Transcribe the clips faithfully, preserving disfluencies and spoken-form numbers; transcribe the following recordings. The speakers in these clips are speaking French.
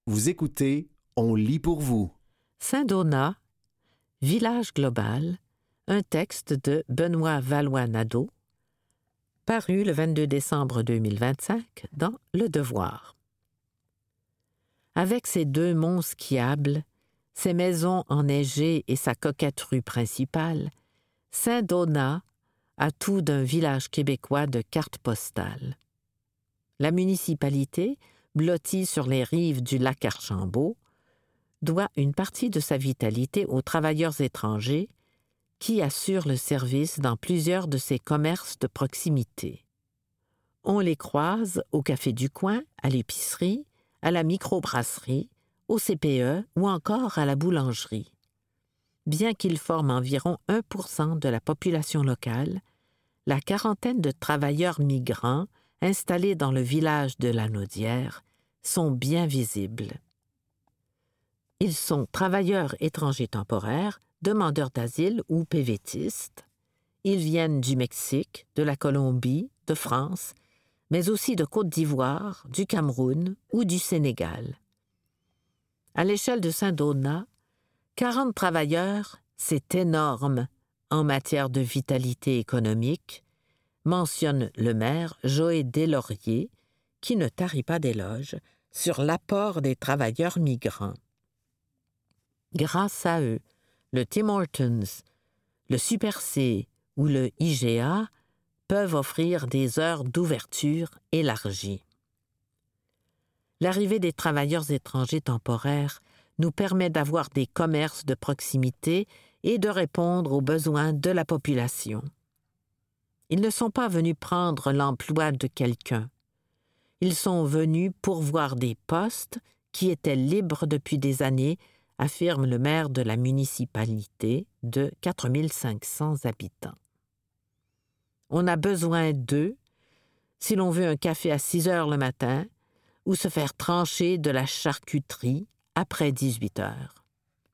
Vous écoutez, on lit pour vous. Saint-Donat, Village global, un texte de Benoît Valois-Nadeau, paru le vingt-deux décembre deux mille vingt-cinq dans Le Devoir. Avec ses deux monts skiables, ses maisons enneigées et sa coquette rue principale, Saint-Donat a tout d'un village québécois de carte postale. La municipalité, blottie sur les rives du lac Archambault, doit une partie de sa vitalité aux travailleurs étrangers qui assurent le service dans plusieurs de ses commerces de proximité. On les croise au café du coin, à l'épicerie, à la microbrasserie, au C P E ou encore à la boulangerie. Bien qu'ils forment environ un pour cent de la population locale, la quarantaine de travailleurs migrants installés dans le village de la Naudière sont bien visibles. Ils sont travailleurs étrangers temporaires, demandeurs d'asile ou pévétistes. Ils viennent du Mexique, de la Colombie, de France, mais aussi de Côte d'Ivoire, du Cameroun ou du Sénégal. À l'échelle de Saint-Donat, quarante travailleurs, c'est énorme en matière de vitalité économique, mentionne le maire Joé Deslauriers, qui ne tarit pas d'éloges sur l'apport des travailleurs migrants. Grâce à eux, le Tim Hortons, le Super C ou le I G A peuvent offrir des heures d'ouverture élargies. L'arrivée des travailleurs étrangers temporaires nous permet d'avoir des commerces de proximité et de répondre aux besoins de la population. Ils ne sont pas venus prendre l'emploi de quelqu'un. Ils sont venus pourvoir des postes qui étaient libres depuis des années, affirme le maire de la municipalité de quatre mille cinq cents habitants. On a besoin d'eux si l'on veut un café à six heures le matin ou se faire trancher de la charcuterie après dix-huit heures.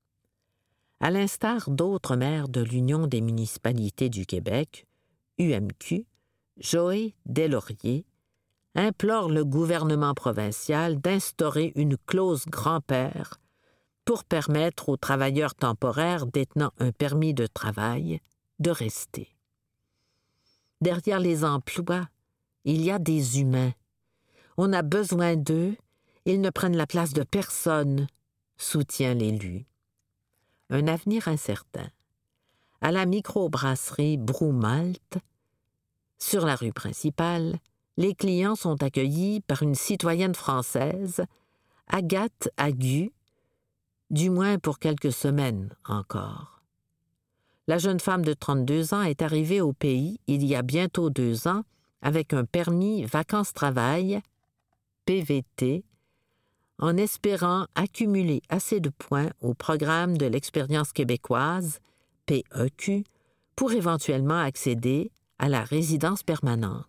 À l'instar d'autres maires de l'Union des municipalités du Québec, U M Q, Joé Deslauriers implore le gouvernement provincial d'instaurer une clause grand-père pour permettre aux travailleurs temporaires détenant un permis de travail de rester. Derrière les emplois, il y a des humains. On a besoin d'eux, ils ne prennent la place de personne, soutient l'élu. Un avenir incertain. À la microbrasserie Brou Malte, sur la rue principale, les clients sont accueillis par une citoyenne française, Agathe Agu, du moins pour quelques semaines encore. La jeune femme de trente-deux ans est arrivée au pays il y a bientôt deux ans avec un permis vacances-travail, P V T, en espérant accumuler assez de points au programme de l'expérience québécoise, P E Q, pour éventuellement accéder à la résidence permanente.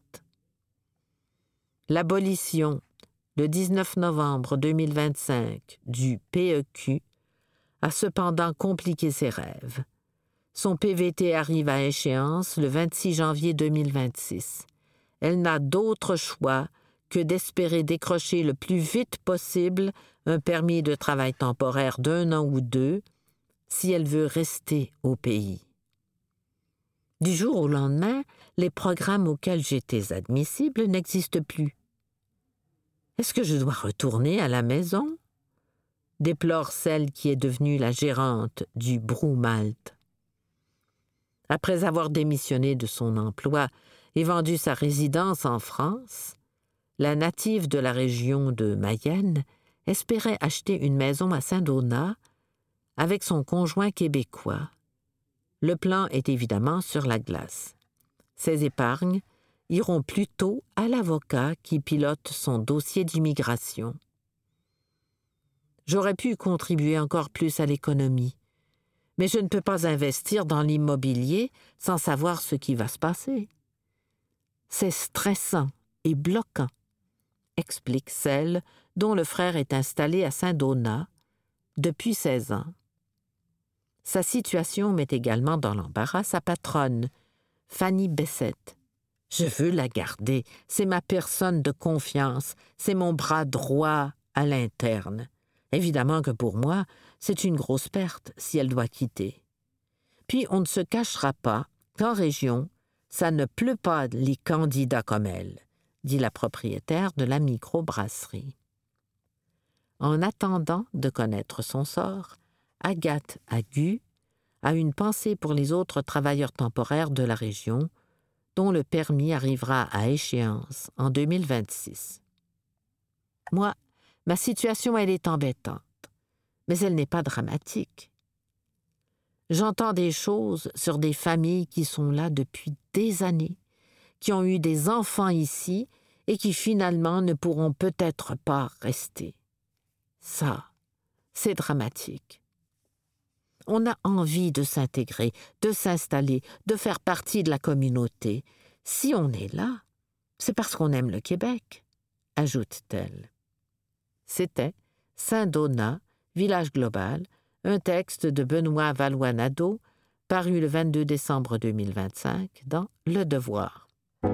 L'abolition, le dix-neuf novembre deux mille vingt-cinq, du P E Q a cependant compliqué ses rêves. Son P V T arrive à échéance le vingt-six janvier deux mille vingt-six. Elle n'a d'autre choix que d'espérer décrocher le plus vite possible un permis de travail temporaire d'un an ou deux si elle veut rester au pays. Du jour au lendemain, les programmes auxquels j'étais admissible n'existent plus. Est-ce que je dois retourner à la maison? Déplore celle qui est devenue la gérante du Brou Malte. Après avoir démissionné de son emploi et vendu sa résidence en France, la native de la région de Mayenne espérait acheter une maison à Saint-Donat avec son conjoint québécois. Le plan est évidemment sur la glace. Ses épargnes iront plutôt à l'avocat qui pilote son dossier d'immigration. J'aurais pu contribuer encore plus à l'économie, mais je ne peux pas investir dans l'immobilier sans savoir ce qui va se passer. C'est stressant et bloquant, explique celle dont le frère est installé à Saint-Donat depuis seize ans. Sa situation met également dans l'embarras sa patronne, Fanny Bessette. Je veux la garder, c'est ma personne de confiance, c'est mon bras droit à l'interne. Évidemment que pour moi, c'est une grosse perte si elle doit quitter. Puis on ne se cachera pas qu'en région, ça ne pleut pas les candidats comme elle, dit la propriétaire de la microbrasserie. En attendant de connaître son sort, Agathe Agu a une pensée pour les autres travailleurs temporaires de la région, dont le permis arrivera à échéance en deux mille vingt-six. Moi, ma situation, elle est embêtante, mais elle n'est pas dramatique. J'entends des choses sur des familles qui sont là depuis des années, qui ont eu des enfants ici et qui finalement ne pourront peut-être pas rester. Ça, c'est dramatique. On a envie de s'intégrer, de s'installer, de faire partie de la communauté. Si on est là, c'est parce qu'on aime le Québec, ajoute-t-elle. C'était Saint-Donat, village global, un texte de Benoît Valois-Nadeau, paru le vingt-deux décembre deux mille vingt-cinq dans Le Devoir.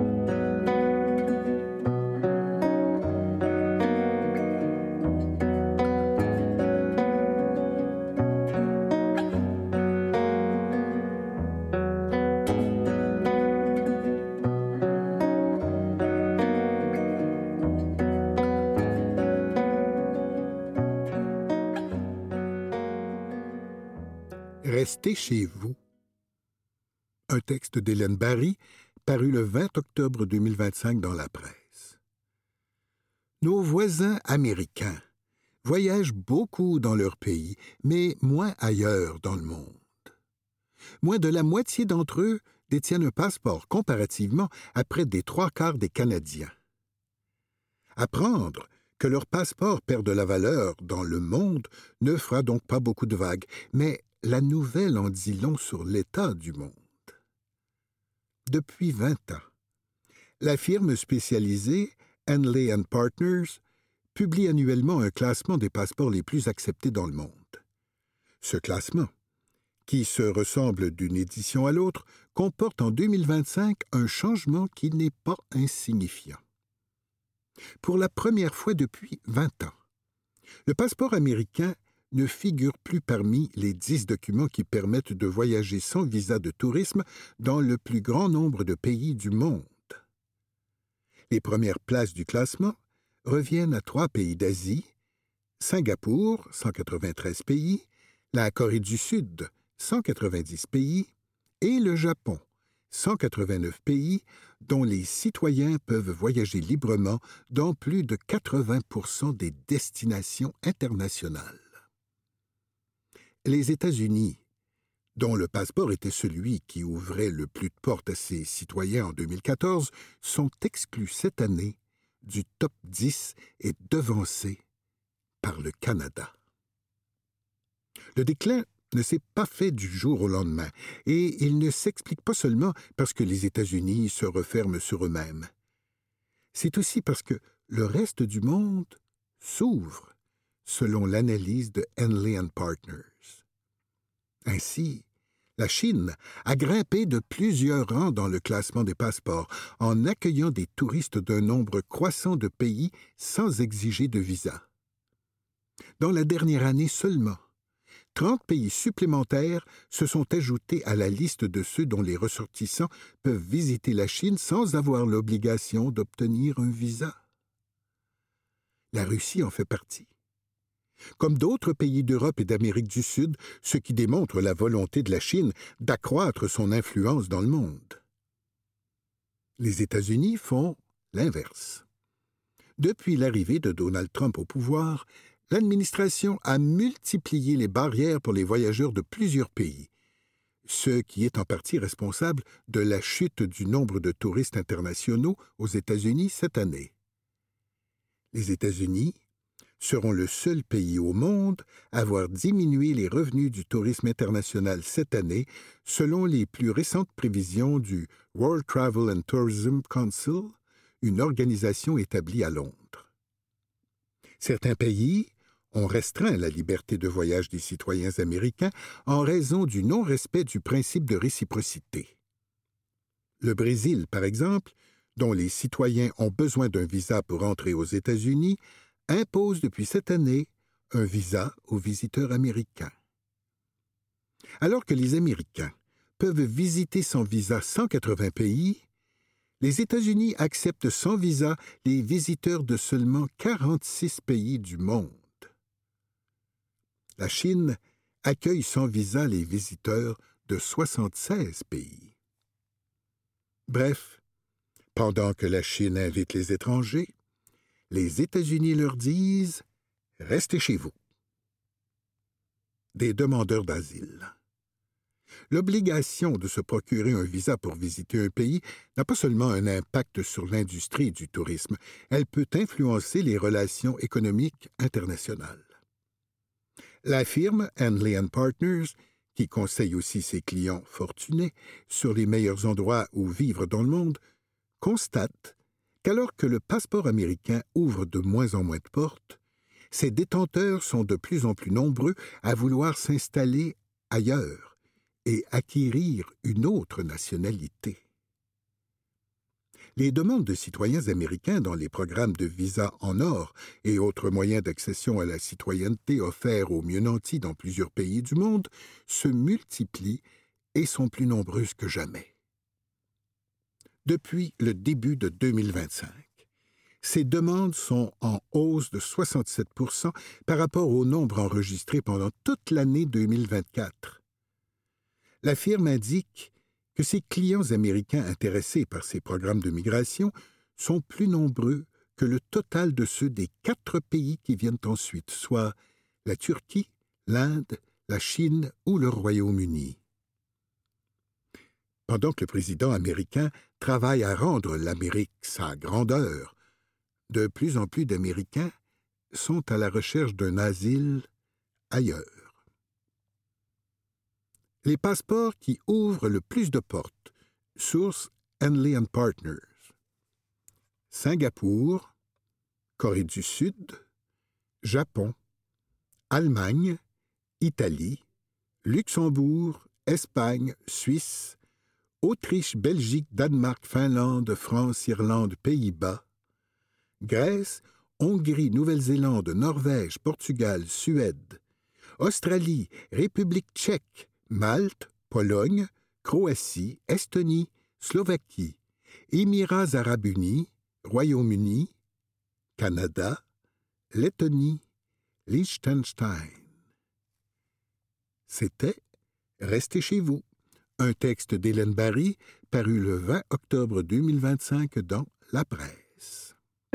Restez chez vous. Un texte d'Hélène Barry, paru le vingt octobre deux mille vingt-cinq dans la presse. Nos voisins américains voyagent beaucoup dans leur pays, mais moins ailleurs dans le monde. Moins de la moitié d'entre eux détiennent un passeport comparativement à près des trois quarts des Canadiens. Apprendre que leur passeport perd de la valeur dans le monde ne fera donc pas beaucoup de vagues, mais la nouvelle en dit long sur l'état du monde. Depuis vingt ans, la firme spécialisée Henley and Partners publie annuellement un classement des passeports les plus acceptés dans le monde. Ce classement, qui se ressemble d'une édition à l'autre, comporte en deux mille vingt-cinq un changement qui n'est pas insignifiant. Pour la première fois depuis vingt ans, le passeport américain ne figure plus parmi les dix documents qui permettent de voyager sans visa de tourisme dans le plus grand nombre de pays du monde. Les premières places du classement reviennent à trois pays d'Asie, Singapour, cent quatre-vingt-treize pays, la Corée du Sud, cent quatre-vingt-dix pays, et le Japon, cent quatre-vingt-neuf pays, dont les citoyens peuvent voyager librement dans plus de quatre-vingts pour cent des destinations internationales. Les États-Unis, dont le passeport était celui qui ouvrait le plus de portes à ses citoyens en deux mille quatorze, sont exclus cette année du top dix et devancés par le Canada. Le déclin ne s'est pas fait du jour au lendemain, et il ne s'explique pas seulement parce que les États-Unis se referment sur eux-mêmes. C'est aussi parce que le reste du monde s'ouvre, selon l'analyse de Henley and Partners. Ainsi, la Chine a grimpé de plusieurs rangs dans le classement des passeports en accueillant des touristes d'un nombre croissant de pays sans exiger de visa. Dans la dernière année seulement, trente pays supplémentaires se sont ajoutés à la liste de ceux dont les ressortissants peuvent visiter la Chine sans avoir l'obligation d'obtenir un visa. La Russie en fait partie. Comme d'autres pays d'Europe et d'Amérique du Sud, ce qui démontre la volonté de la Chine d'accroître son influence dans le monde. Les États-Unis font l'inverse. Depuis l'arrivée de Donald Trump au pouvoir, l'administration a multiplié les barrières pour les voyageurs de plusieurs pays, ce qui est en partie responsable de la chute du nombre de touristes internationaux aux États-Unis cette année. Les États-Unis seront le seul pays au monde à avoir diminué les revenus du tourisme international cette année, selon les plus récentes prévisions du World Travel and Tourism Council, une organisation établie à Londres. Certains pays ont restreint la liberté de voyage des citoyens américains en raison du non-respect du principe de réciprocité. Le Brésil, par exemple, dont les citoyens ont besoin d'un visa pour entrer aux États-Unis, impose depuis cette année un visa aux visiteurs américains. Alors que les Américains peuvent visiter sans visa cent quatre-vingts pays, les États-Unis acceptent sans visa les visiteurs de seulement quarante-six pays du monde. La Chine accueille sans visa les visiteurs de soixante-seize pays. Bref, pendant que la Chine invite les étrangers, les États-Unis leur disent « Restez chez vous ». Des demandeurs d'asile. L'obligation de se procurer un visa pour visiter un pays n'a pas seulement un impact sur l'industrie du tourisme, elle peut influencer les relations économiques internationales. La firme Henley and Partners, qui conseille aussi ses clients fortunés sur les meilleurs endroits où vivre dans le monde, constate qu'alors que le passeport américain ouvre de moins en moins de portes, ses détenteurs sont de plus en plus nombreux à vouloir s'installer ailleurs et acquérir une autre nationalité. Les demandes de citoyens américains dans les programmes de visa en or et autres moyens d'accession à la citoyenneté offerts aux mieux-nantis dans plusieurs pays du monde se multiplient et sont plus nombreuses que jamais. Depuis le début de deux mille vingt-cinq, ces demandes sont en hausse de soixante-sept pour cent par rapport au nombre enregistré pendant toute l'année deux mille vingt-quatre. La firme indique que ses clients américains intéressés par ces programmes de migration sont plus nombreux que le total de ceux des quatre pays qui viennent ensuite, soit la Turquie, l'Inde, la Chine ou le Royaume-Uni. Pendant que le président américain travaille à rendre l'Amérique sa grandeur, de plus en plus d'Américains sont à la recherche d'un asile ailleurs. Les passeports qui ouvrent le plus de portes, source Henley and Partners. Singapour, Corée du Sud, Japon, Allemagne, Italie, Luxembourg, Espagne, Suisse, Autriche, Belgique, Danemark, Finlande, France, Irlande, Pays-Bas, Grèce, Hongrie, Nouvelle-Zélande, Norvège, Portugal, Suède, Australie, République tchèque, Malte, Pologne, Croatie, Estonie, Slovaquie, Émirats arabes unis, Royaume-Uni, Canada, Lettonie, Liechtenstein. C'était « Restez chez vous », un texte d'Hélène Barry paru le vingt octobre deux mille vingt-cinq dans La Presse.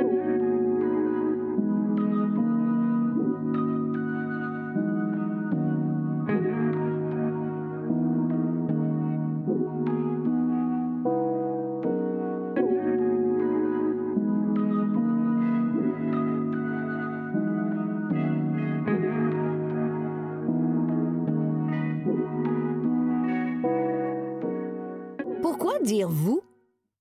Pourquoi dire « vous » ? Voyez-vous ?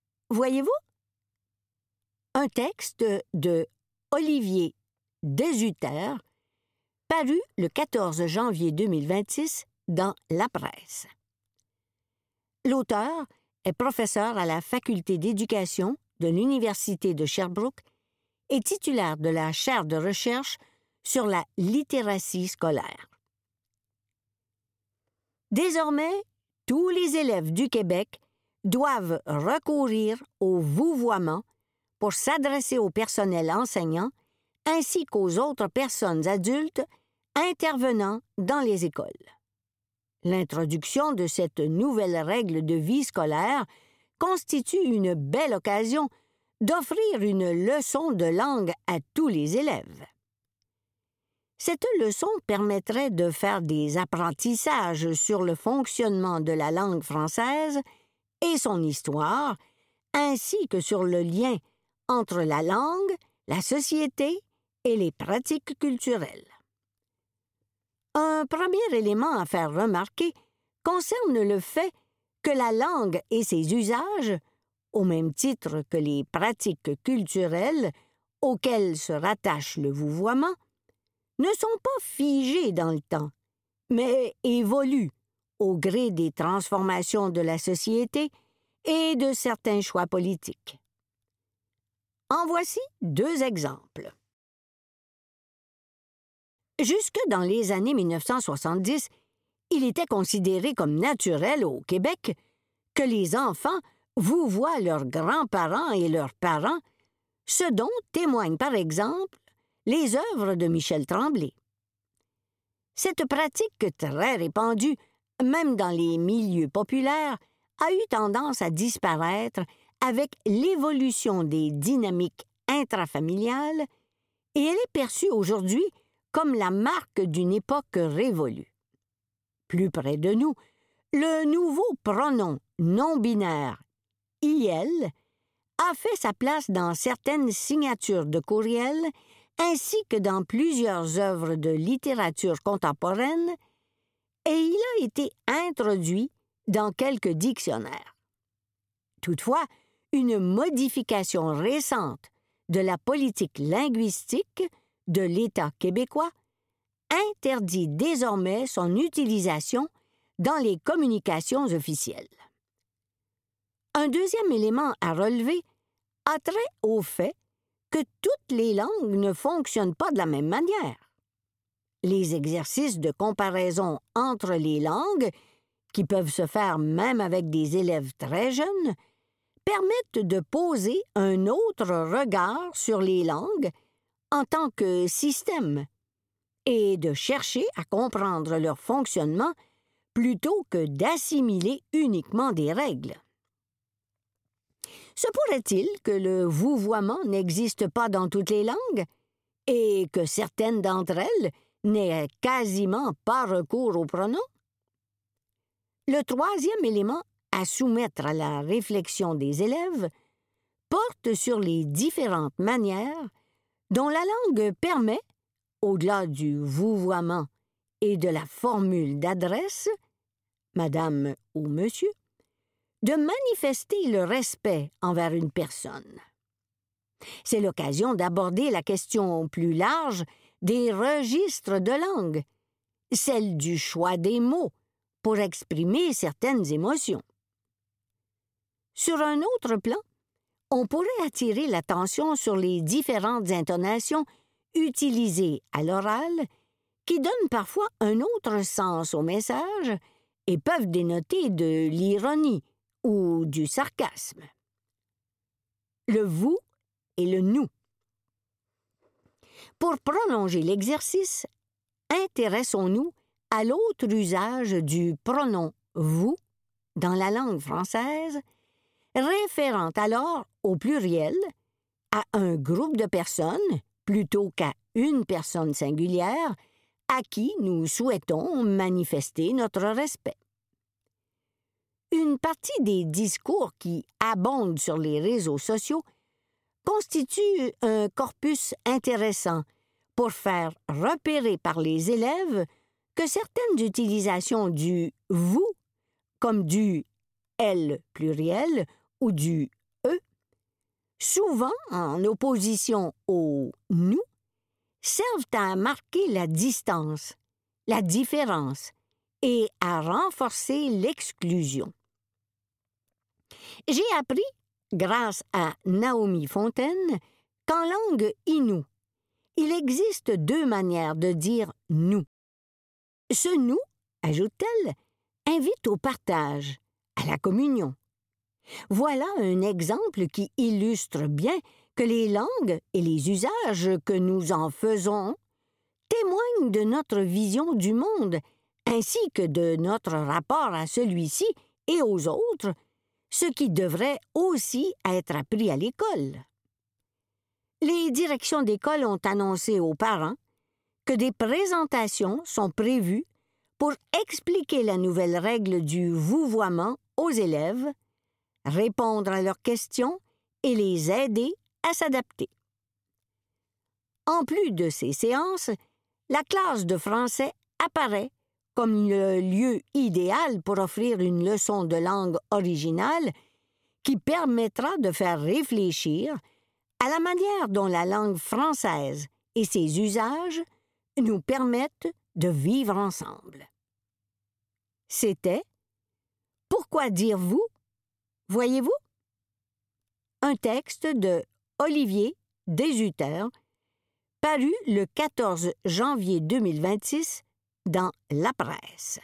Un texte de Olivier Desutter, paru le quatorze janvier deux mille vingt-six dans La Presse. L'auteur est professeur à la faculté d'éducation de l'Université de Sherbrooke et titulaire de la chaire de recherche sur la littératie scolaire. Désormais, tous les élèves du Québec doivent recourir au vouvoiement pour s'adresser au personnel enseignant ainsi qu'aux autres personnes adultes intervenant dans les écoles. L'introduction de cette nouvelle règle de vie scolaire constitue une belle occasion d'offrir une leçon de langue à tous les élèves. Cette leçon permettrait de faire des apprentissages sur le fonctionnement de la langue française et son histoire, ainsi que sur le lien entre la langue, la société et les pratiques culturelles. Un premier élément à faire remarquer concerne le fait que la langue et ses usages, au même titre que les pratiques culturelles auxquelles se rattache le vouvoiement, ne sont pas figés dans le temps, mais évoluent au gré des transformations de la société et de certains choix politiques. En voici deux exemples. Jusque dans les années mille neuf cent soixante-dix, il était considéré comme naturel au Québec que les enfants vouvoient leurs grands-parents et leurs parents, ce dont témoignent par exemple les œuvres de Michel Tremblay. Cette pratique très répandue, même dans les milieux populaires, a eu tendance à disparaître avec l'évolution des dynamiques intrafamiliales et elle est perçue aujourd'hui comme la marque d'une époque révolue. Plus près de nous, le nouveau pronom non-binaire « il » a fait sa place dans certaines signatures de courriels ainsi que dans plusieurs œuvres de littérature contemporaine et il a été introduit dans quelques dictionnaires. Toutefois, une modification récente de la politique linguistique de l'État québécois interdit désormais son utilisation dans les communications officielles. Un deuxième élément à relever a trait au fait que toutes les langues ne fonctionnent pas de la même manière. Les exercices de comparaison entre les langues, qui peuvent se faire même avec des élèves très jeunes, permettent de poser un autre regard sur les langues en tant que système et de chercher à comprendre leur fonctionnement plutôt que d'assimiler uniquement des règles. Se pourrait-il que le vouvoiement n'existe pas dans toutes les langues et que certaines d'entre elles n'aient quasiment pas recours au pronom? Le troisième élément à soumettre à la réflexion des élèves porte sur les différentes manières dont la langue permet, au-delà du vouvoiement et de la formule d'adresse, Madame ou Monsieur, de manifester le respect envers une personne. C'est l'occasion d'aborder la question plus large des registres de langue, celle du choix des mots pour exprimer certaines émotions. Sur un autre plan, on pourrait attirer l'attention sur les différentes intonations utilisées à l'oral qui donnent parfois un autre sens au message et peuvent dénoter de l'ironie ou du sarcasme. Le « vous » et le « nous ». Pour prolonger l'exercice, intéressons-nous à l'autre usage du pronom « vous » dans la langue française, référant alors au pluriel à un groupe de personnes plutôt qu'à une personne singulière à qui nous souhaitons manifester notre respect. Une partie des discours qui abondent sur les réseaux sociaux constitue un corpus intéressant pour faire repérer par les élèves que certaines utilisations du « vous » comme du « elle » pluriel ou du « eux », souvent en opposition au « nous », servent à marquer la distance, la différence et à renforcer l'exclusion. J'ai appris, grâce à Naomi Fontaine, qu'en langue innu, il existe deux manières de dire « nous ». Ce « nous », ajoute-t-elle, invite au partage, à la communion. Voilà un exemple qui illustre bien que les langues et les usages que nous en faisons témoignent de notre vision du monde, ainsi que de notre rapport à celui-ci et aux autres, ce qui devrait aussi être appris à l'école. Les directions d'école ont annoncé aux parents que des présentations sont prévues pour expliquer la nouvelle règle du vouvoiement aux élèves, répondre à leurs questions et les aider à s'adapter. En plus de ces séances, la classe de français apparaît comme le lieu idéal pour offrir une leçon de langue originale qui permettra de faire réfléchir à la manière dont la langue française et ses usages nous permettent de vivre ensemble. C'était « Pourquoi dire vous ?» Voyez-vous? Un texte de Olivier Deshutter, paru le quatorze janvier deux mille vingt-six dans La Presse.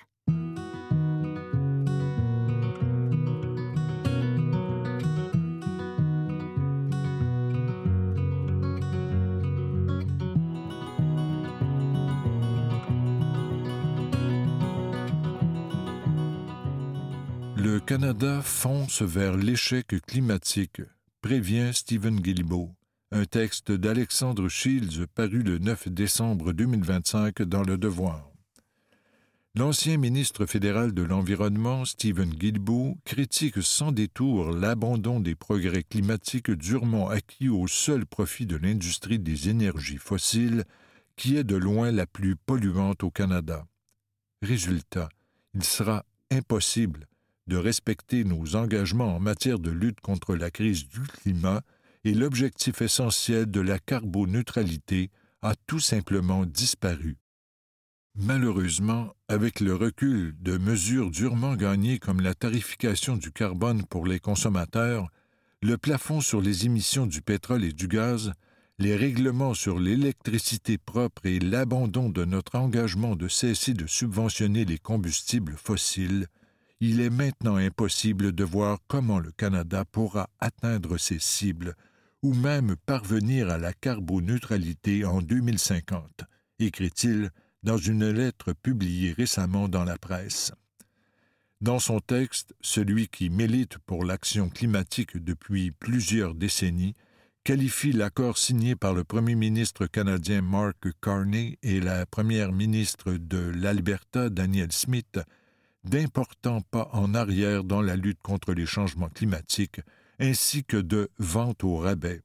Le Canada fonce vers l'échec climatique, prévient Stephen Guilbeault, un texte d'Alexandre Shields paru le neuf décembre deux mille vingt-cinq dans Le Devoir. L'ancien ministre fédéral de l'Environnement, Stephen Guilbeault, critique sans détour l'abandon des progrès climatiques durement acquis au seul profit de l'industrie des énergies fossiles, qui est de loin la plus polluante au Canada. Résultat, il sera impossible de respecter nos engagements en matière de lutte contre la crise du climat et l'objectif essentiel de la carboneutralité a tout simplement disparu. Malheureusement, avec le recul de mesures durement gagnées comme la tarification du carbone pour les consommateurs, le plafond sur les émissions du pétrole et du gaz, les règlements sur l'électricité propre et l'abandon de notre engagement de cesser de subventionner les combustibles fossiles, il est maintenant impossible de voir comment le Canada pourra atteindre ses cibles ou même parvenir à la carboneutralité en deux mille cinquante, écrit-il dans une lettre publiée récemment dans la presse. Dans son texte, celui qui milite pour l'action climatique depuis plusieurs décennies qualifie l'accord signé par le premier ministre canadien Mark Carney et la première ministre de l'Alberta, Danielle Smith, d'importants pas en arrière dans la lutte contre les changements climatiques, ainsi que de vente au rabais.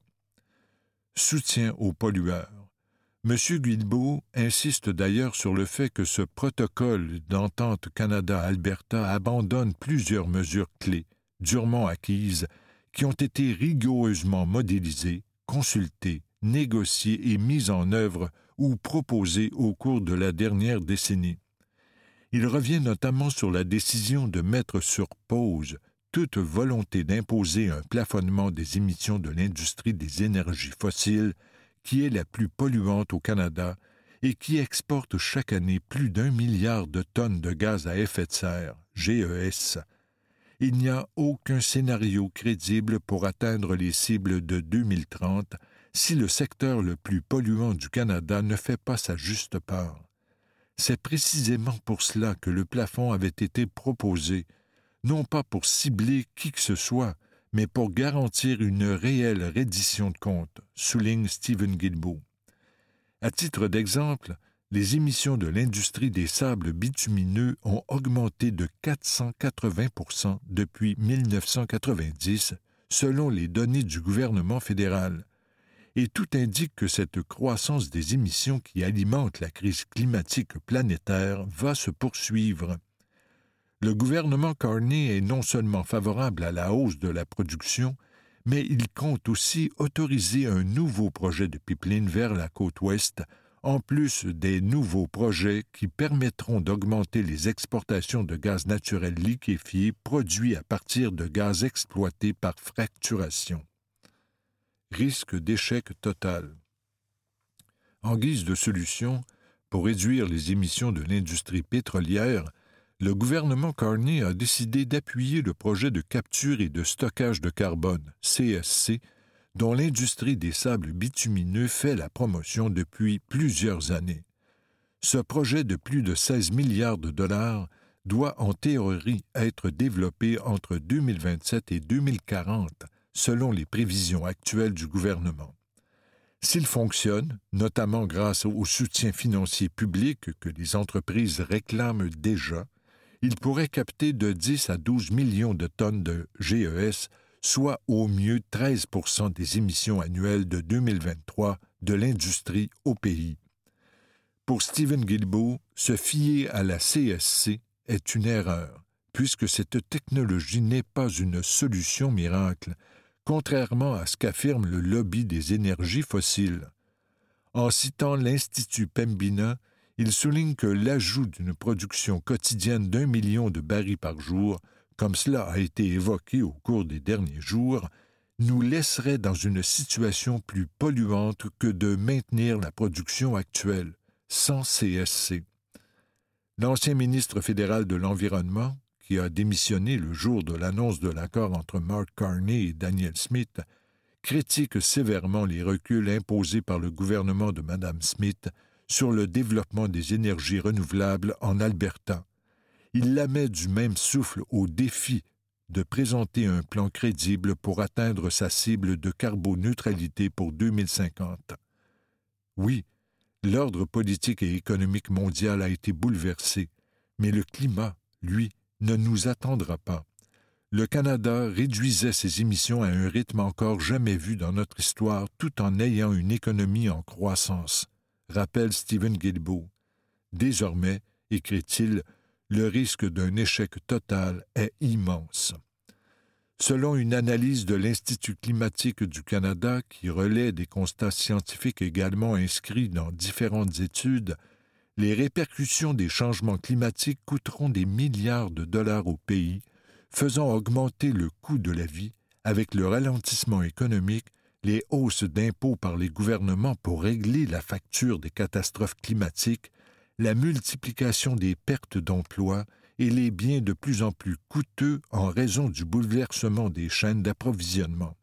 Soutien aux pollueurs. M. Guilbeault insiste d'ailleurs sur le fait que ce protocole d'entente Canada-Alberta abandonne plusieurs mesures clés, durement acquises, qui ont été rigoureusement modélisées, consultées, négociées et mises en œuvre ou proposées au cours de la dernière décennie. Il revient notamment sur la décision de mettre sur pause toute volonté d'imposer un plafonnement des émissions de l'industrie des énergies fossiles, qui est la plus polluante au Canada et qui exporte chaque année plus d'un milliard de tonnes de gaz à effet de serre, G E S. Il n'y a aucun scénario crédible pour atteindre les cibles de deux mille trente si le secteur le plus polluant du Canada ne fait pas sa juste part. C'est précisément pour cela que le plafond avait été proposé, non pas pour cibler qui que ce soit, mais pour garantir une réelle reddition de comptes, souligne Stephen Guilbeault. À titre d'exemple, les émissions de l'industrie des sables bitumineux ont augmenté de quatre cent quatre-vingts pour cent depuis mille neuf cent quatre-vingt-dix, selon les données du gouvernement fédéral. Et tout indique que cette croissance des émissions qui alimente la crise climatique planétaire va se poursuivre. Le gouvernement Carney est non seulement favorable à la hausse de la production, mais il compte aussi autoriser un nouveau projet de pipeline vers la côte ouest, en plus des nouveaux projets qui permettront d'augmenter les exportations de gaz naturel liquéfié produits à partir de gaz exploités par fracturation. Risque d'échec total. En guise de solution, pour réduire les émissions de l'industrie pétrolière, le gouvernement Carney a décidé d'appuyer le projet de capture et de stockage de carbone, C S C, dont l'industrie des sables bitumineux fait la promotion depuis plusieurs années. Ce projet de plus de seize milliards de dollars doit en théorie être développé entre deux mille vingt-sept et deux mille quarante, selon les prévisions actuelles du gouvernement. S'il fonctionne, notamment grâce au soutien financier public que les entreprises réclament déjà, il pourrait capter de dix à douze millions de tonnes de G E S, soit au mieux treize pour cent des émissions annuelles de deux mille vingt-trois de l'industrie au pays. Pour Stephen Guilbeault, se fier à la C S C est une erreur, puisque cette technologie n'est pas une solution miracle, contrairement à ce qu'affirme le lobby des énergies fossiles. En citant l'Institut Pembina, il souligne que l'ajout d'une production quotidienne d'un million de barils par jour, comme cela a été évoqué au cours des derniers jours, nous laisserait dans une situation plus polluante que de maintenir la production actuelle, sans C S C. L'ancien ministre fédéral de l'Environnement, qui a démissionné le jour de l'annonce de l'accord entre Mark Carney et Daniel Smith, critique sévèrement les reculs imposés par le gouvernement de Mme Smith sur le développement des énergies renouvelables en Alberta. Il la met du même souffle au défi de présenter un plan crédible pour atteindre sa cible de carboneutralité pour deux mille cinquante. Oui, l'ordre politique et économique mondial a été bouleversé, mais le climat, lui, ne nous attendra pas. Le Canada réduisait ses émissions à un rythme encore jamais vu dans notre histoire tout en ayant une économie en croissance, rappelle Stephen Guilbeault. Désormais, écrit-il, le risque d'un échec total est immense. Selon une analyse de l'Institut climatique du Canada qui relaie des constats scientifiques également inscrits dans différentes études, les répercussions des changements climatiques coûteront des milliards de dollars au pays, faisant augmenter le coût de la vie avec le ralentissement économique, les hausses d'impôts par les gouvernements pour régler la facture des catastrophes climatiques, la multiplication des pertes d'emplois et les biens de plus en plus coûteux en raison du bouleversement des chaînes d'approvisionnement.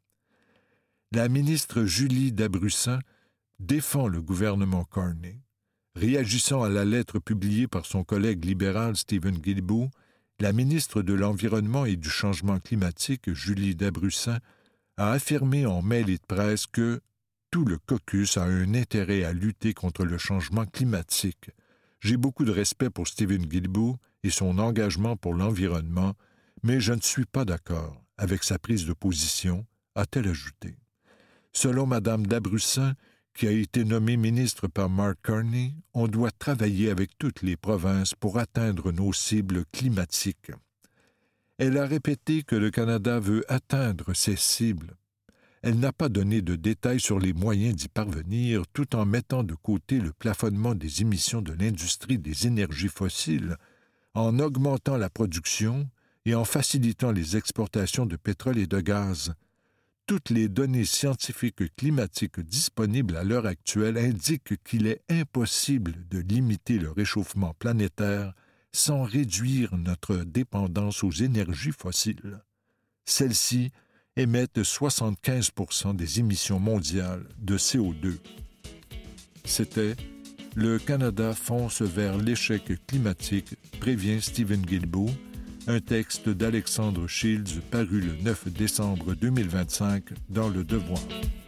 La ministre Julie Dabrussin défend le gouvernement Carney. Réagissant à la lettre publiée par son collègue libéral Stephen Guilbeault, la ministre de l'Environnement et du Changement climatique, Julie Dabrussin, a affirmé en mêlée de presse que tout le caucus a un intérêt à lutter contre le changement climatique. J'ai beaucoup de respect pour Stephen Guilbeault et son engagement pour l'environnement, mais je ne suis pas d'accord avec sa prise de position, a-t-elle ajouté. Selon Mme Dabrussin, qui a été nommée ministre par Mark Carney, on doit travailler avec toutes les provinces pour atteindre nos cibles climatiques. Elle a répété que le Canada veut atteindre ces cibles. Elle n'a pas donné de détails sur les moyens d'y parvenir, tout en mettant de côté le plafonnement des émissions de l'industrie des énergies fossiles, en augmentant la production et en facilitant les exportations de pétrole et de gaz. Toutes les données scientifiques climatiques disponibles à l'heure actuelle indiquent qu'il est impossible de limiter le réchauffement planétaire sans réduire notre dépendance aux énergies fossiles. Celles-ci émettent soixante-quinze pour cent des émissions mondiales de C O deux. C'était « Le Canada fonce vers l'échec climatique », prévient Stephen Guilbeault, un texte d'Alexandre Shields paru le neuf décembre deux mille vingt-cinq dans Le Devoir.